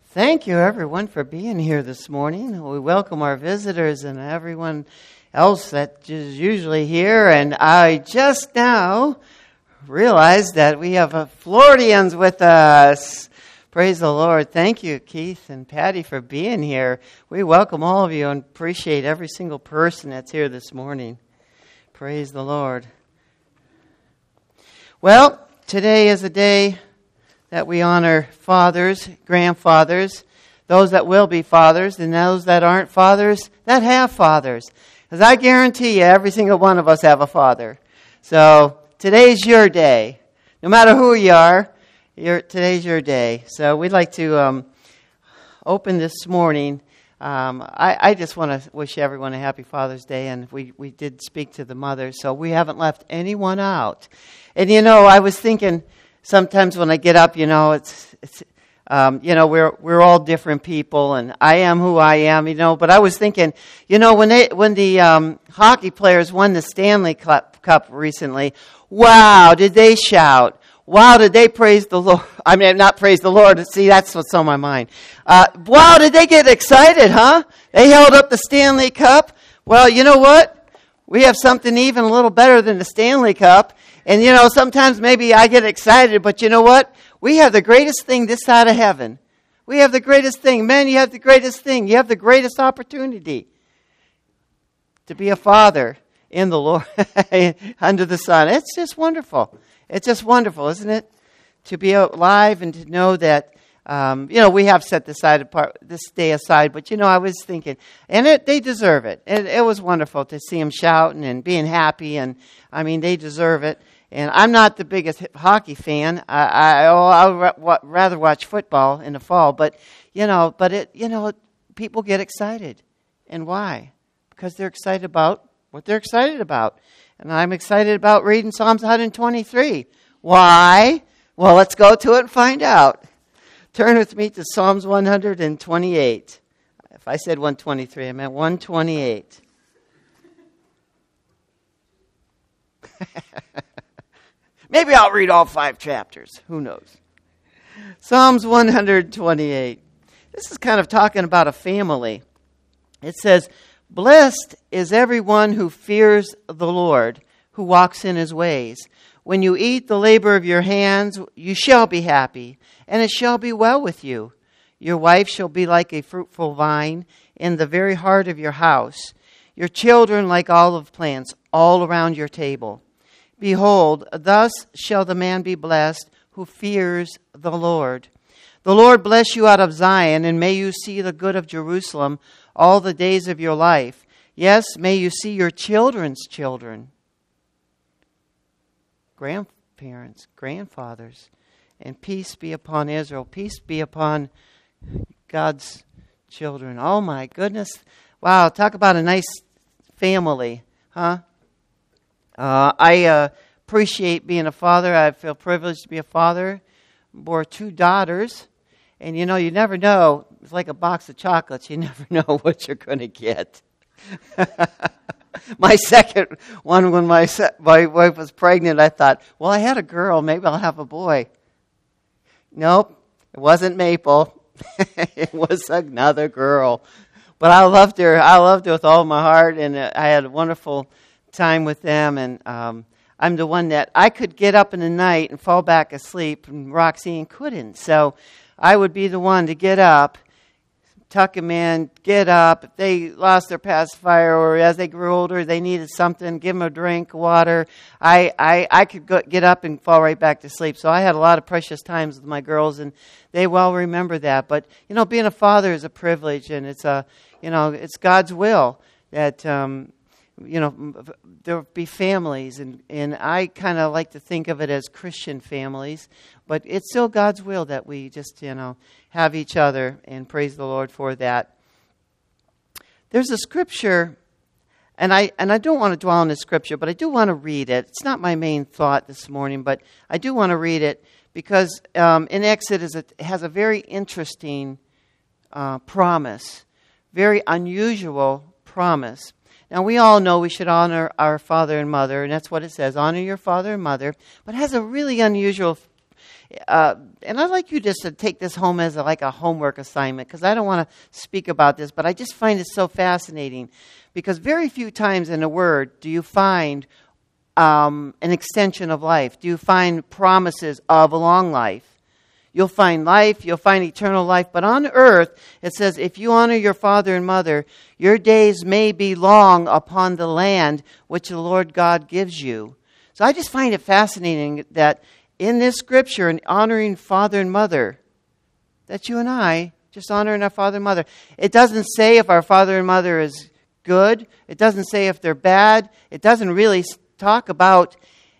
Thank you, everyone, for being here this morning. We welcome our visitors and everyone else that is usually here. And I just now realized that we have Floridians with us. Praise the Lord. Thank you, Keith and Patty, for being here. We welcome all of you and appreciate every single person that's here this morning. Praise the Lord. Well, today is a day that we honor fathers, grandfathers, those that will be fathers, and those that aren't fathers that have fathers. Because I guarantee you, every single one of us have a father. So today's your day. No matter who you are, today's your day. So we'd like to open this morning. I just want to wish everyone a happy Father's Day, and we did speak to the mothers, so we haven't left anyone out. And I was thinking, sometimes when I get up, it's we're all different people, and I am who I am, But I was thinking, when the hockey players won the Stanley Cup recently, wow, did they shout? Wow, did they praise the Lord? I mean, not praise the Lord. See, that's what's on my mind. Wow, did they get excited, huh? They held up the Stanley Cup. Well, you know what? We have something even a little better than the Stanley Cup. And, sometimes maybe I get excited, but you know what? We have the greatest thing this side of heaven. We have the greatest thing. Men, you have the greatest thing. You have the greatest opportunity to be a father in the Lord, under the sun. It's just wonderful. It's just wonderful, isn't it? To be alive and to know that, we have set this day aside, but, I was thinking, and they deserve it. It was wonderful to see them shouting and being happy, and, they deserve it. And I'm not the biggest hockey fan. I'll rather watch football in the fall, but people get excited. And why? Because they're excited about what they're excited about. And I'm excited about reading Psalms 123. Why? Well, let's go to it and find out. Turn with me to Psalms 128. If I said 123, I meant 128. Maybe I'll read all 5 chapters. Who knows? Psalms 128. This is kind of talking about a family. It says, "Blessed is everyone who fears the Lord, who walks in his ways. When you eat the labor of your hands, you shall be happy, and it shall be well with you. Your wife shall be like a fruitful vine in the very heart of your house, your children like olive plants all around your table. Behold, thus shall the man be blessed who fears the Lord. The Lord bless you out of Zion, and may you see the good of Jerusalem all the days of your life. Yes, may you see your children's children." Grandparents, grandfathers. "And peace be upon Israel." Peace be upon God's children. Oh my goodness. Wow, talk about a nice family, huh? I appreciate being a father. I feel privileged to be a father. Bore 2 daughters. And you never know. It's like a box of chocolates. You never know what you're going to get. My second one, when my wife was pregnant, I thought, well, I had a girl. Maybe I'll have a boy. Nope, it wasn't Maple. It was another girl. But I loved her. I loved her with all my heart, and I had a wonderful time with them. And I'm the one that I could get up in the night and fall back asleep, and Roxanne couldn't. So I would be the one to get up, tuck them in, get up. If they lost their pacifier, or as they grew older, they needed something, give them a drink, water. I could get up and fall right back to sleep. So I had a lot of precious times with my girls, and they well remember that. But, being a father is a privilege, and it's it's God's will that, there'll be families, and I kind of like to think of it as Christian families, but it's still God's will that we just, have each other, and praise the Lord for that. There's a scripture, and I don't want to dwell on the scripture, but I do want to read it. It's not my main thought this morning, but I do want to read it because in Exodus it has a very interesting promise, very unusual promise. Now, we all know we should honor our father and mother, and that's what it says, honor your father and mother. But it has a really unusual and I'd like you just to take this home as like a homework assignment, because I don't want to speak about this, but I just find it so fascinating, because very few times in the Word do you find an extension of life. Do you find promises of a long life? You'll find life, you'll find eternal life. But on earth, it says, if you honor your father and mother, your days may be long upon the land which the Lord God gives you. So I just find it fascinating that in this scripture, in honoring father and mother, that you and I just honoring our father and mother. It doesn't say if our father and mother is good. It doesn't say if they're bad. It doesn't really talk about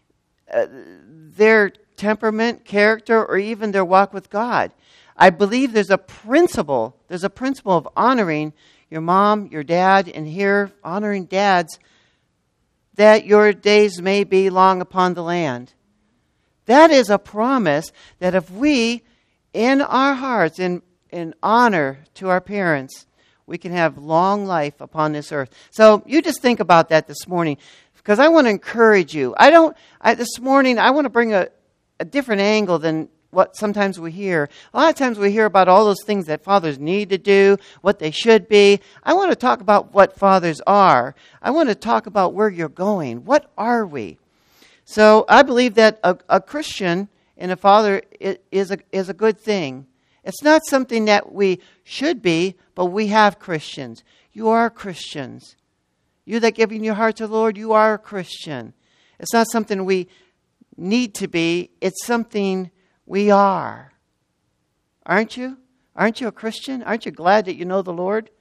their temperament, character, or even their walk with God. I believe there's a principle of honoring your mom, your dad, and here honoring dads, that your days may be long upon the land. That is a promise that if we, in our hearts, in honor to our parents, we can have long life upon this earth. So you just think about that this morning, because I want to encourage you. This morning, I want to bring a different angle than what sometimes we hear. A lot of times we hear about all those things that fathers need to do, what they should be. I want to talk about what fathers are. I want to talk about where you're going. What are we? So I believe that a Christian and a father is a good thing. It's not something that we should be, but we have Christians. You are Christians. You that giving your heart to the Lord, you are a Christian. It's not something we need to be. It's something we are. Aren't you? Aren't you a Christian? Aren't you glad that you know the Lord?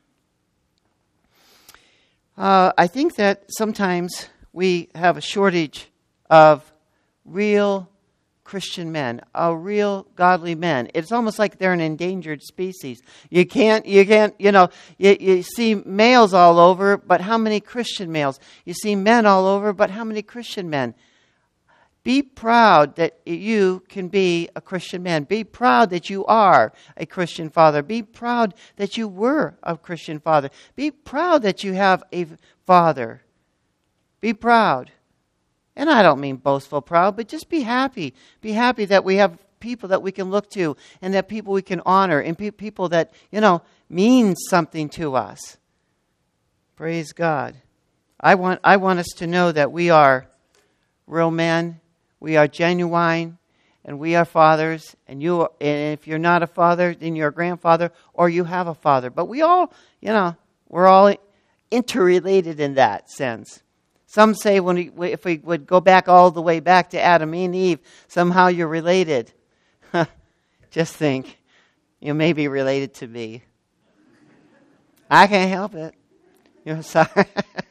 I think that sometimes we have a shortage of real Christian men, real godly men. It's almost like they're an endangered species. You see males all over, but how many Christian males? You see men all over, but how many Christian men? Be proud that you can be a Christian man. Be proud that you are a Christian father. Be proud that you were a Christian father. Be proud that you have a father. Be proud. And I don't mean boastful proud, but just be happy. Be happy that we have people that we can look to and that people we can honor and people that, mean something to us. Praise God. I want us to know that we are real men. We are genuine, and we are fathers. And if you're not a father, then you're a grandfather, or you have a father. But we all, we're all interrelated in that sense. Some say if we would go back all the way back to Adam and Eve, somehow you're related. Just think, you may be related to me. I can't help it. Sorry.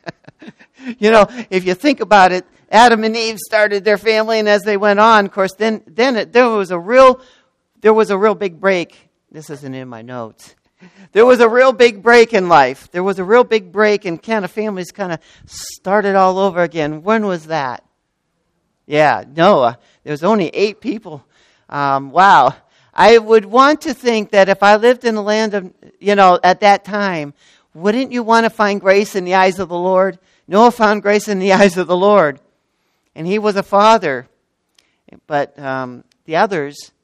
If you think about it, Adam and Eve started their family, and as they went on, of course, then there was a real big break. This isn't in my notes. There was a real big break in life. There was a real big break, and kind of families kind of started all over again. When was that? Yeah, Noah. There was only 8 people. Wow. I would want to think that if I lived in the land of, at that time, wouldn't you want to find grace in the eyes of the Lord? Noah found grace in the eyes of the Lord. And he was a father. But the others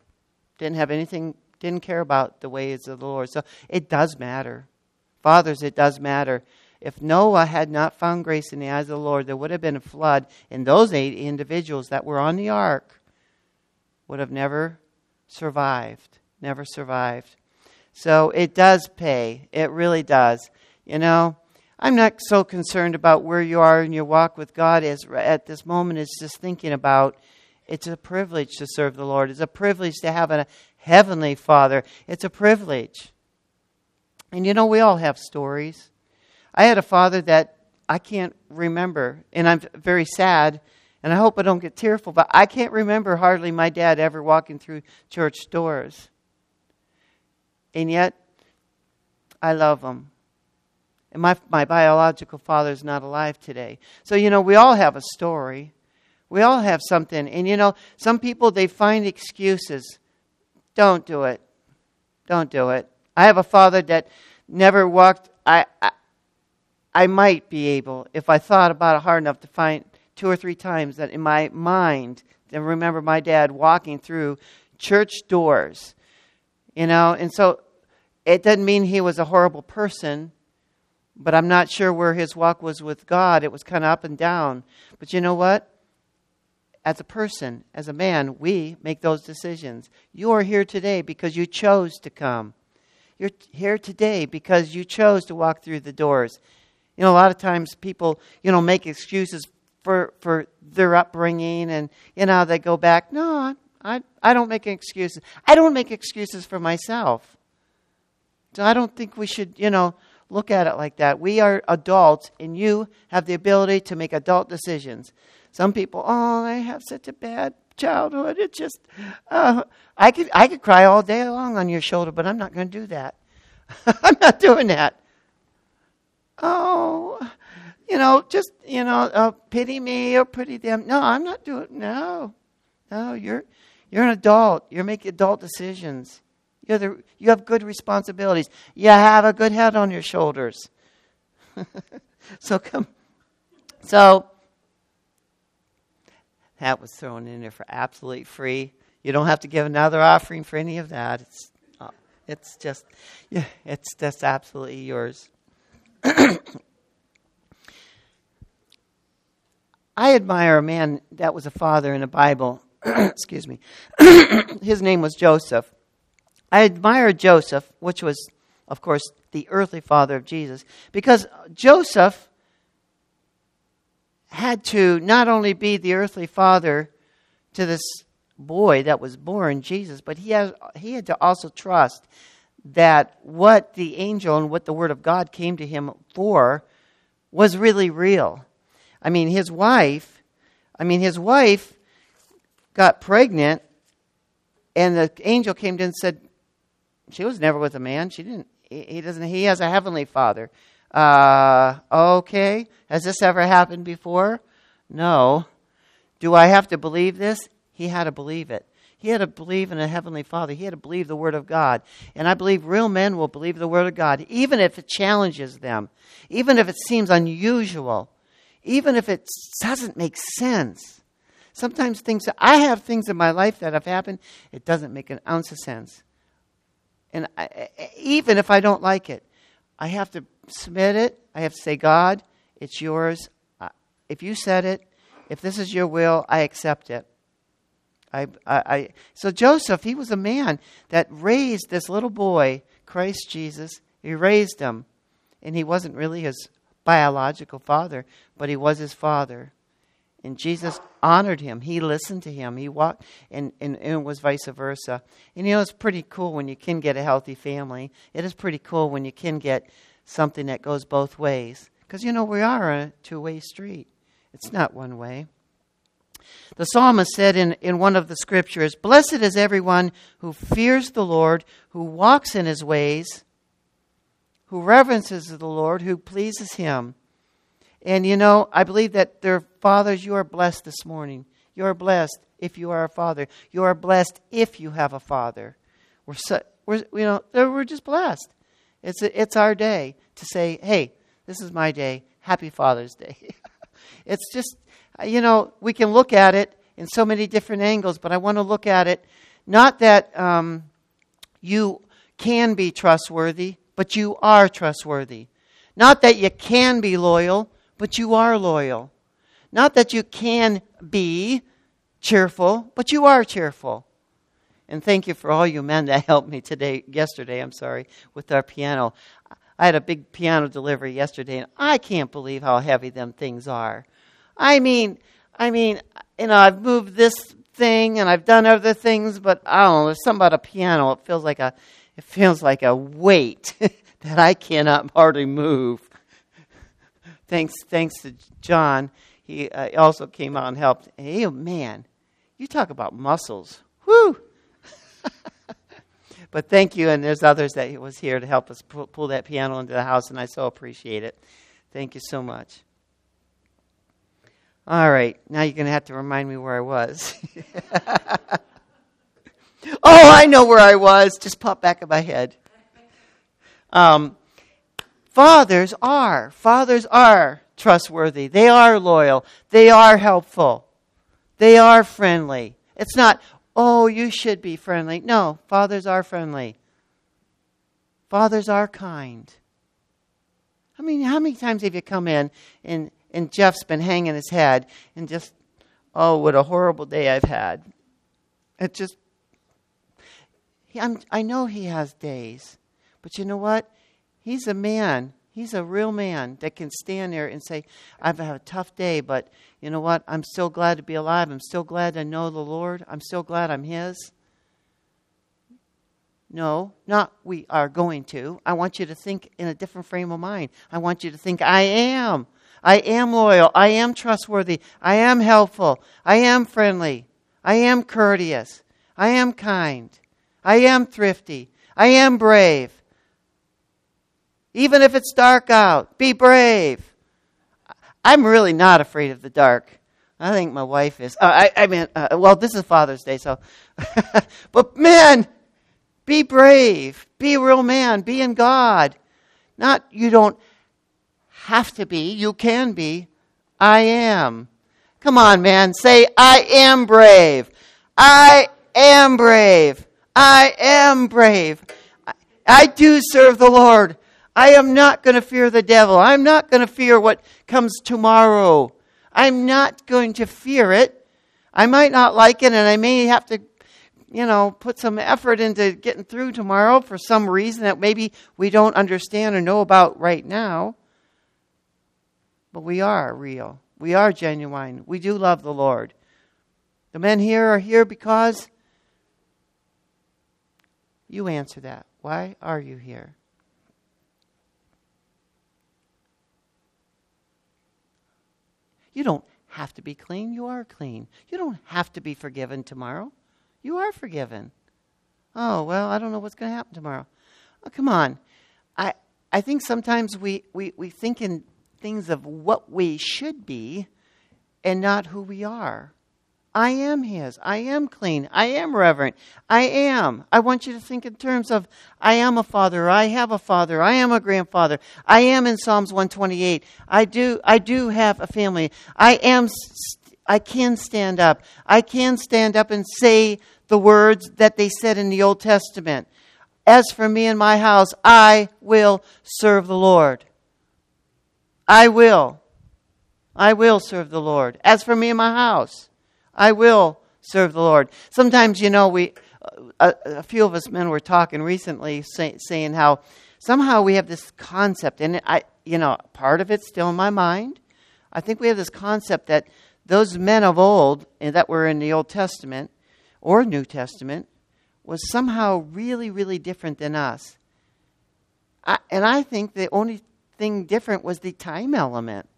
didn't care about the ways of the Lord. So it does matter. Fathers, it does matter. If Noah had not found grace in the eyes of the Lord, there would have been a flood, and those 8 individuals that were on the ark would have never survived. Never survived. So it does pay. It really does. I'm not so concerned about where you are in your walk with God as at this moment is just thinking about it's a privilege to serve the Lord. It's a privilege to have a heavenly Father. It's a privilege. And we all have stories. I had a father that I can't remember, and I'm very sad, and I hope I don't get tearful, but I can't remember hardly my dad ever walking through church doors. And yet, I love him. And my biological father is not alive today. So, we all have a story. We all have something. And, some people, they find excuses. Don't do it. Don't do it. I have a father that never walked. I might be able, if I thought about it hard enough, to find 2 or 3 times that in my mind remember my dad walking through church doors, and so it doesn't mean he was a horrible person, but I'm not sure where his walk was with God. It was kind of up and down. But you know what? As a person, as a man, we make those decisions. You are here today because you chose to come. You're here today because you chose to walk through the doors. A lot of times people, make excuses for their upbringing, and, they go back. No, I don't make excuses. I don't make excuses for myself. So I don't think we should, look at it like that. We are adults, and you have the ability to make adult decisions. Some people, I have such a bad childhood. It's just, I could cry all day long on your shoulder, but I'm not going to do that. I'm not doing that. Pity me or pity them. No, I'm not doing. No, you're an adult. You're making adult decisions. You have good responsibilities. You have a good head on your shoulders. So that was thrown in there for absolutely free. You don't have to give another offering for any of that. It's just absolutely yours. I admire a man that was a father in the Bible. Excuse me. His name was Joseph. I admire Joseph, which was, of course, the earthly father of Jesus, because Joseph had to not only be the earthly father to this boy that was born, Jesus, but he had to also trust that what the angel and what the word of God came to him for was really real. His wife got pregnant, and the angel came to him and said, she was never with a man. He has a heavenly father. Okay. Has this ever happened before? No. Do I have to believe this? He had to believe it. He had to believe in a heavenly father. He had to believe the word of God. And I believe real men will believe the word of God, even if it challenges them, even if it seems unusual, even if it doesn't make sense. Sometimes I have things in my life that have happened, it doesn't make an ounce of sense. And even if I don't like it, I have to submit it. I have to say, God, it's yours. If you said it, if this is your will, I accept it. So Joseph, he was a man that raised this little boy, Christ Jesus. He raised him. And he wasn't really his biological father, but he was his father. And Jesus honored him. He listened to him. He walked, and it was vice versa. And it's pretty cool when you can get a healthy family. It is pretty cool when you can get something that goes both ways. Because, we are on a two-way street. It's not one way. The psalmist said in one of the scriptures, "Blessed is everyone who fears the Lord, who walks in his ways, who reverences the Lord, who pleases him." And, I believe that their fathers, you are blessed this morning. You are blessed if you are a father. You are blessed if you have a father. We're just blessed. It's our day to say, hey, this is my day. Happy Father's Day. It's just, we can look at it in so many different angles, but I want to look at it not that you can be trustworthy, but you are trustworthy. Not that you can be loyal, but you are loyal. Not that you can be cheerful, but you are cheerful. And thank you for all you men that helped me yesterday, with our piano. I had a big piano delivery yesterday, and I can't believe how heavy them things are. I've moved this thing and I've done other things, but I don't know, there's something about a piano. It feels like a weight that I cannot hardly move. Thanks to John, he also came out and helped. Hey, man, you talk about muscles. Whew! But thank you, and there's others that was here to help us pull that piano into the house, and I so appreciate it. Thank you so much. All right, now you're going to have to remind me where I was. Oh, I know where I was. Just popped back in my head. Fathers are trustworthy. They are loyal. They are helpful. They are friendly. It's not, oh, you should be friendly. No, fathers are friendly. Fathers are kind. I mean, how many times have you come in and Jeff's been hanging his head and just, oh, what a horrible day I've had. It just, I know he has days. But you know what? He's a man. He's a real man that can stand there and say, I've had a tough day, but you know what? I'm still glad to be alive. I'm still glad to know the Lord. I'm still glad I'm His. No, not we are going to. I want you to think in a different frame of mind. I want you to think, I am. I am loyal. I am trustworthy. I am helpful. I am friendly. I am courteous. I am kind. I am thrifty. I am brave. Even if it's dark out, be brave. I'm really not afraid of the dark. I think my wife is. Well, this is Father's Day, so. But man, be brave. Be a real man. Be in God. Not, you don't have to be. You can be. I am. Come on, man. Say, I am brave. I am brave. I am brave. I do serve the Lord. I am not going to fear the devil. I'm not going to fear what comes tomorrow. I'm not going to fear it. I might not like it, and I may have to, put some effort into getting through tomorrow for some reason that maybe we don't understand or know about right now. But we are real. We are genuine. We do love the Lord. The men here are here because you answer that. Why are you here? You don't have to be clean. You are clean. You don't have to be forgiven tomorrow. You are forgiven. Oh, well, I don't know what's going to happen tomorrow. Oh, come on. I think sometimes we think in things of what we should be and not who we are. I am His. I am clean. I am reverent. I am. I want you to think in terms of I am a father. I have a father. I am a grandfather. I am in Psalms 128. I do have a family. I can stand up. I can stand up and say the words that they said in the Old Testament. As for me and my house, I will serve the Lord. I will. I will serve the Lord. As for me and my house, I will serve the Lord. Sometimes, a few of us men were talking recently, saying how somehow we have this concept, and part of it's still in my mind. I think we have this concept that those men of old that were in the Old Testament or New Testament was somehow really, really different than us. And I think the only thing different was the time element.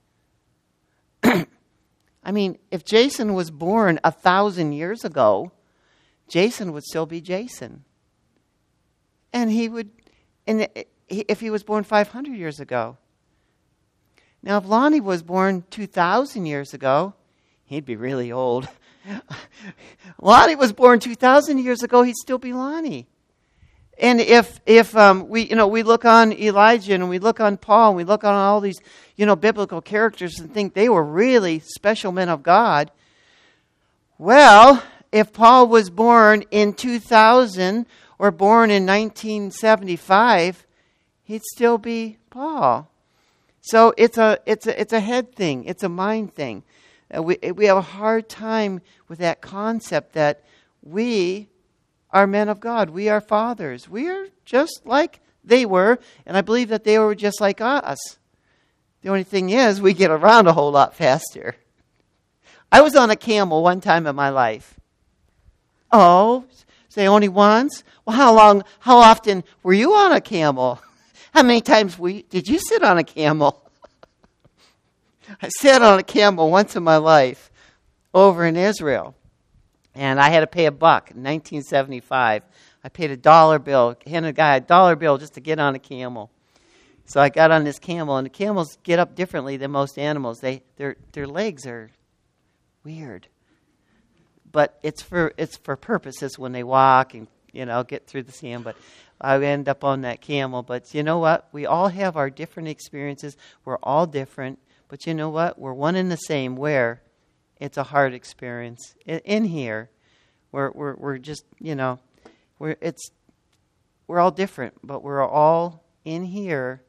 I mean, if Jason was born 1,000 years ago, Jason would still be Jason. And if he was born 500 years ago. Now, if Lonnie was born 2,000 years ago, he'd be really old. Lonnie was born 2,000 years ago, he'd still be Lonnie. And if we look on Elijah and we look on Paul and we look on all these, biblical characters and think they were really special men of God, well, if Paul was born in 2000 or born in 1975, he'd still be Paul. So it's a head thing. It's a mind thing. We have a hard time with that concept that we are men of God. We are fathers. We are just like they were, and I believe that they were just like us. The only thing is, we get around a whole lot faster. I was on a camel one time in my life. Oh, say only once? Well, how often were you on a camel? How many times did you sit on a camel? I sat on a camel once in my life over in Israel. And I had to pay $1 in 1975. I paid $1 bill, handed a guy $1 bill just to get on a camel. So I got on this camel, and the camels get up differently than most animals. Their legs are weird, but it's for purposes when they walk and get through the sand. But I end up on that camel. But you know what? We all have our different experiences. We're all different, but you know what? We're one and the same. Where? it's a hard experience. In here, we're just, we're all different, but we're all in here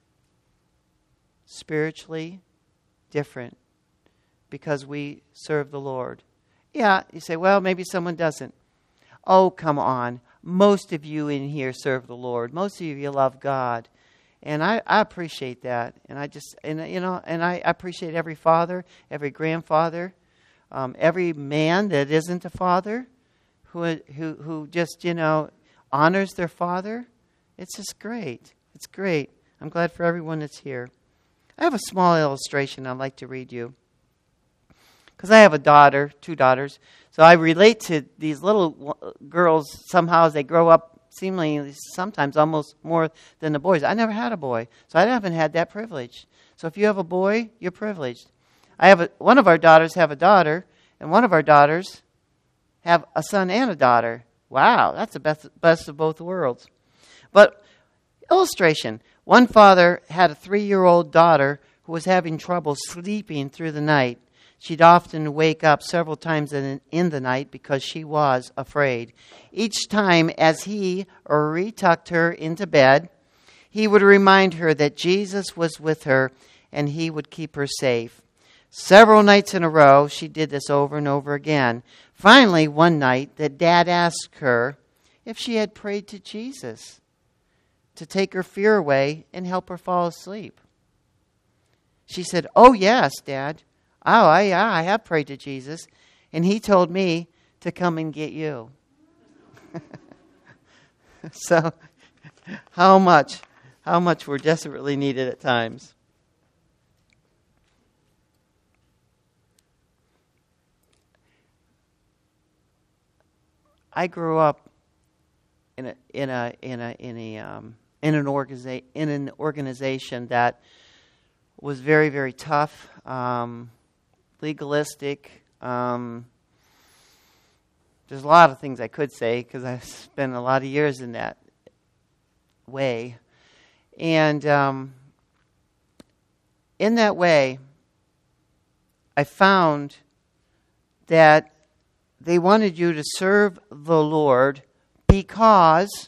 spiritually different because we serve the Lord. Yeah, you say, well, maybe someone doesn't. Oh, come on. Most of you in here serve the Lord. Most of you love God. And I appreciate that. And I appreciate every father, every grandfather, every man that isn't a father who just, honors their father. It's just great. It's great. I'm glad for everyone that's here. I have a small illustration I'd like to read you. Because I have a daughter, 2 daughters. So I relate to these little girls somehow as they grow up, seemingly sometimes almost more than the boys. I never had a boy, so I haven't had that privilege. So if you have a boy, you're privileged. One of our daughters have a daughter, and one of our daughters have a son and a daughter. Wow, that's the best of both worlds. But illustration. One father had a 3-year-old daughter who was having trouble sleeping through the night. She'd often wake up several times in the night because she was afraid. Each time as he retucked her into bed, he would remind her that Jesus was with her and he would keep her safe. Several nights in a row, she did this over and over again. Finally, one night, the dad asked her if she had prayed to Jesus to take her fear away and help her fall asleep. She said, "Oh, yes, Dad. Oh, I have prayed to Jesus, and he told me to come and get you." So, how much we're desperately needed at times. I grew up in an organization that was very, very tough. Legalistic. There's a lot of things I could say because I've spent a lot of years in that way. And in that way, I found that they wanted you to serve the Lord because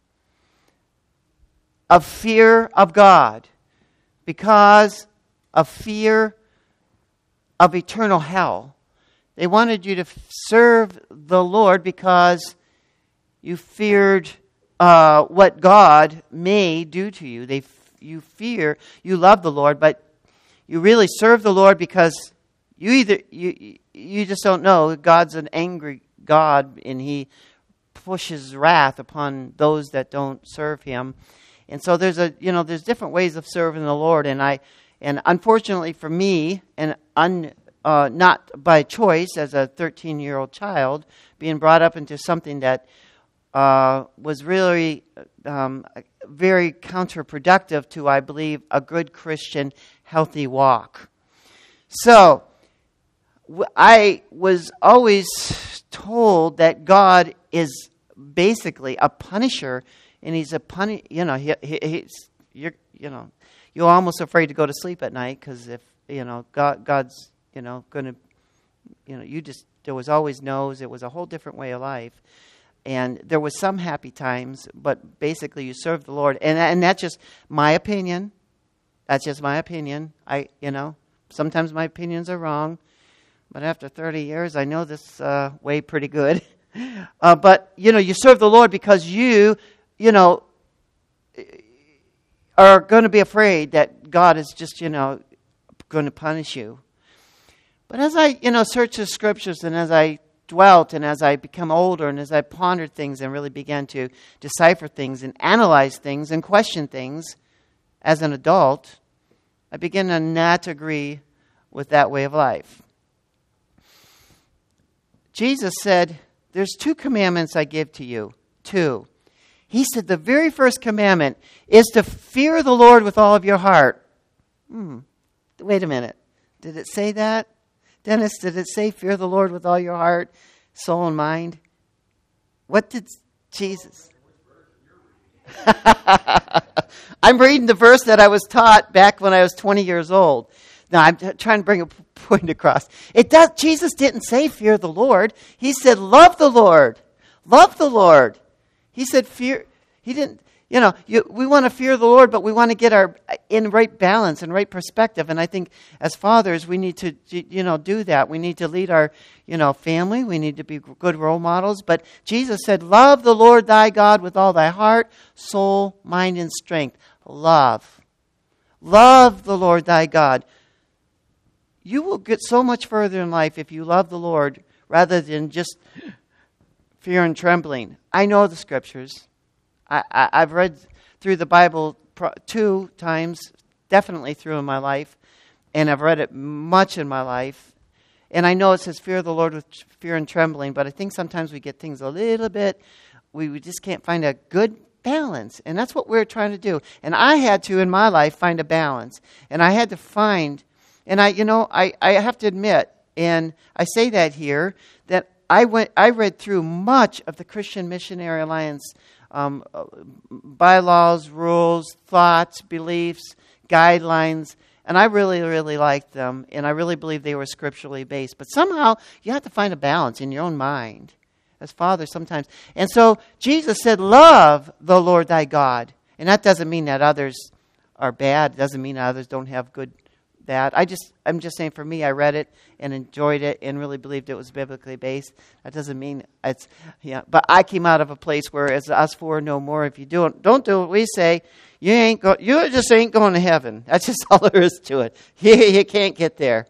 of fear of God, because of fear of eternal hell. They wanted you to serve the Lord because you feared what God may do to you. You love the Lord, but you really serve the Lord because you just don't know. God's an angry God, and He pushes wrath upon those that don't serve Him. And so there's different ways of serving the Lord, and unfortunately for me, and not by choice as a 13-year-old child, being brought up into something that was really very counterproductive to, I believe, a good Christian, healthy walk. So, I was always told that God is basically a punisher, and He's a you're almost afraid to go to sleep at night because if God's going to there was always no's. It was a whole different way of life, and there was some happy times, but basically you serve the Lord, and that's just my opinion. That's just my opinion. Sometimes my opinions are wrong. But after 30 years, I know this way pretty good. But, you serve the Lord because you are going to be afraid that God is just, going to punish you. But as I, search the Scriptures and as I dwelt and as I become older and as I pondered things and really began to decipher things and analyze things and question things as an adult, I began to not agree with that way of life. Jesus said, there's 2 commandments I give to you. 2. He said the very first commandment is to fear the Lord with all of your heart. Wait a minute. Did it say that? Dennis, did it say fear the Lord with all your heart, soul, and mind? What did Jesus... I'm reading the verse that I was taught back when I was 20 years old. No, I'm trying to bring a point across. Jesus didn't say fear the Lord. He said love the Lord. Love the Lord. He said fear. He didn't, we want to fear the Lord, but we want to get in right balance and right perspective. And I think as fathers, we need to, do that. We need to lead our, family. We need to be good role models. But Jesus said, love the Lord thy God with all thy heart, soul, mind, and strength. Love. Love the Lord thy God. You will get so much further in life if you love the Lord rather than just fear and trembling. I know the scriptures. I've read through the Bible 2 times, definitely through in my life, and I've read it much in my life. And I know it says fear the Lord with fear and trembling, but I think sometimes we get things a little bit, we just can't find a good balance. And that's what we're trying to do. And I had to, in my life, find a balance. And I had to find, and I have to admit, and I say that here, that I read through much of the Christian Missionary Alliance bylaws, rules, thoughts, beliefs, guidelines, and I really, really liked them, and I really believe they were scripturally based. But somehow, you have to find a balance in your own mind, as fathers sometimes. And so, Jesus said, love the Lord thy God. And that doesn't mean that others are bad. It doesn't mean that others don't have good, bad. I'm just saying, for me, I read it and enjoyed it and really believed it was biblically based. That doesn't mean it's, but I came out of a place where it's us four no more. If you don't do what we say, you just ain't going to heaven. That's just all there is to it. You can't get there.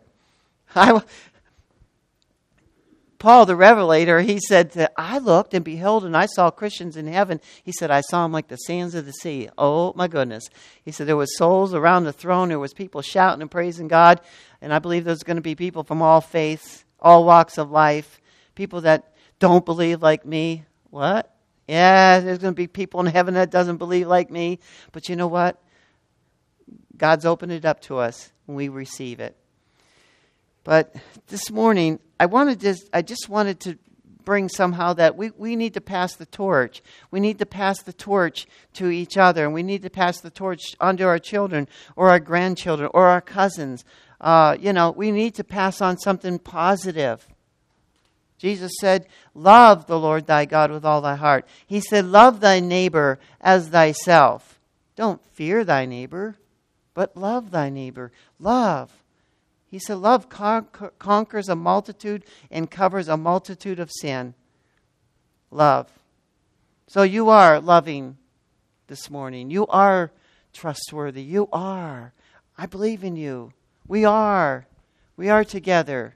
Paul, the Revelator, he said that I looked and beheld and I saw Christians in heaven. He said, I saw them like the sands of the sea. Oh, my goodness. He said there was souls around the throne. There was people shouting and praising God. And I believe there's going to be people from all faiths, all walks of life, people that don't believe like me. What? Yeah, there's going to be people in heaven that doesn't believe like me. But you know what? God's opened it up to us when we receive it. But this morning, I just wanted to bring somehow that we need to pass the torch. We need to pass the torch to each other, and we need to pass the torch onto our children or our grandchildren or our cousins. We need to pass on something positive. Jesus said, love the Lord thy God with all thy heart. He said, love thy neighbor as thyself. Don't fear thy neighbor, but love thy neighbor. Love. He said, love conquers a multitude and covers a multitude of sin. Love. So you are loving this morning. You are trustworthy. You are. I believe in you. We are. We are together.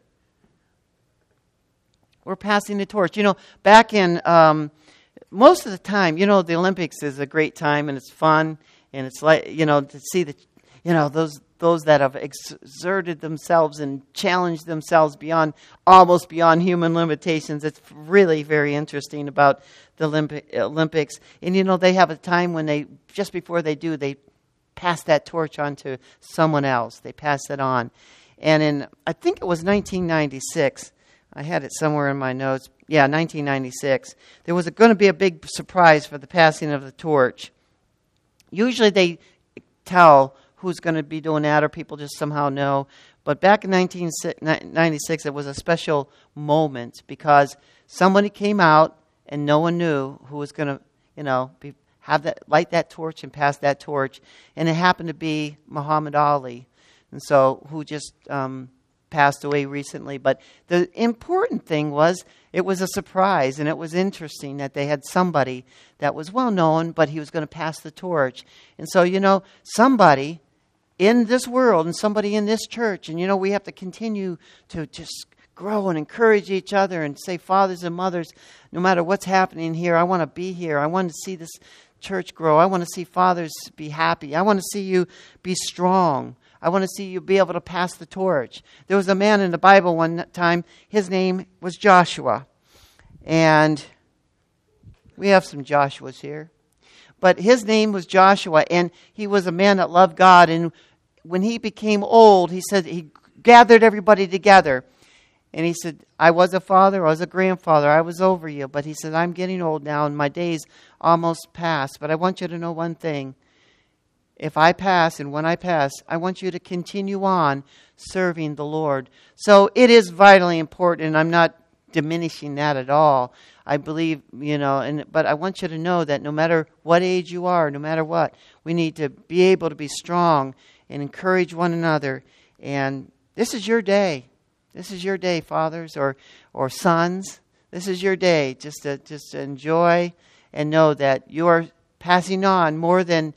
We're passing the torch. Back in, most of the time, the Olympics is a great time and it's fun. And it's like, to see those that have exerted themselves and challenged themselves almost beyond human limitations. It's really very interesting about the Olympics. And, they have a time when just before they do, they pass that torch on to someone else. They pass it on. And I think it was 1996, I had it somewhere in my notes. Yeah, 1996. There was going to be a big surprise for the passing of the torch. Usually they tell who's going to be doing that, or people just somehow know. But back in 1996, it was a special moment because somebody came out and no one knew who was going to, light that torch and pass that torch. And it happened to be Muhammad Ali, and so who just passed away recently. But the important thing was it was a surprise, and it was interesting that they had somebody that was well known, but he was going to pass the torch. And so, somebody in this world and somebody in this church, and we have to continue to just grow and encourage each other and say, fathers and mothers, no matter what's happening here, I want to be here. I want to see this church grow. I want to see fathers be happy. I want to see you be strong. I want to see you be able to pass the torch. There was a man in the Bible one time, his name was Joshua. And we have some Joshuas here. But his name was Joshua, and he was a man that loved God. And when he became old, he said he gathered everybody together. And he said, I was a father, I was a grandfather, I was over you. But he said, I'm getting old now, and my days almost past. But I want you to know one thing. if I pass and when I pass, I want you to continue on serving the Lord. So it is vitally important, and I'm not diminishing that at all. I believe, but I want you to know that no matter what age you are, no matter what, we need to be able to be strong and encourage one another. And this is your day. This is your day, fathers or sons. This is your day just to enjoy and know that you are passing on more than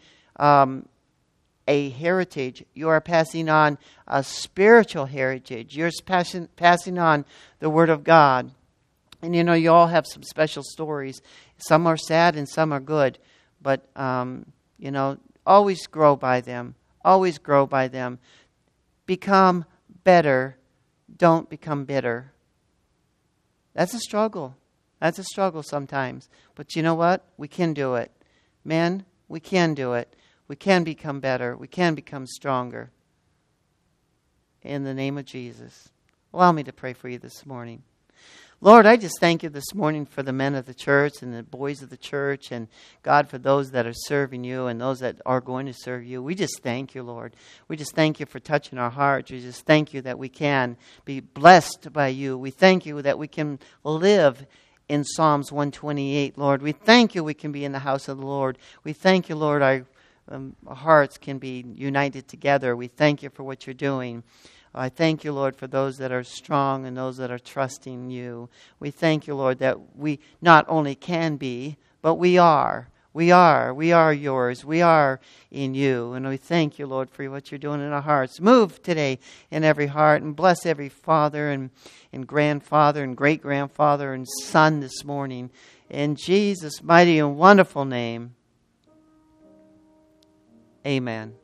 a heritage. You are passing on a spiritual heritage. You're passing on the Word of God. And you all have some special stories. Some are sad and some are good. But, always grow by them. Always grow by them. Become better. Don't become bitter. That's a struggle. That's a struggle sometimes. But you know what? We can do it. Men, we can do it. We can become better. We can become stronger. In the name of Jesus. Allow me to pray for you this morning. Lord, I just thank you this morning for the men of the church and the boys of the church, and God, for those that are serving you and those that are going to serve you. We just thank you, Lord. We just thank you for touching our hearts. We just thank you that we can be blessed by you. We thank you that we can live in Psalms 128, Lord. We thank you we can be in the house of the Lord. We thank you, Lord, our hearts can be united together. We thank you for what you're doing. I thank you, Lord, for those that are strong and those that are trusting you. We thank you, Lord, that we not only can be, but we are. We are yours. We are in you. And we thank you, Lord, for what you're doing in our hearts. Move today in every heart and bless every father and grandfather and great-grandfather and son this morning. In Jesus' mighty and wonderful name, amen.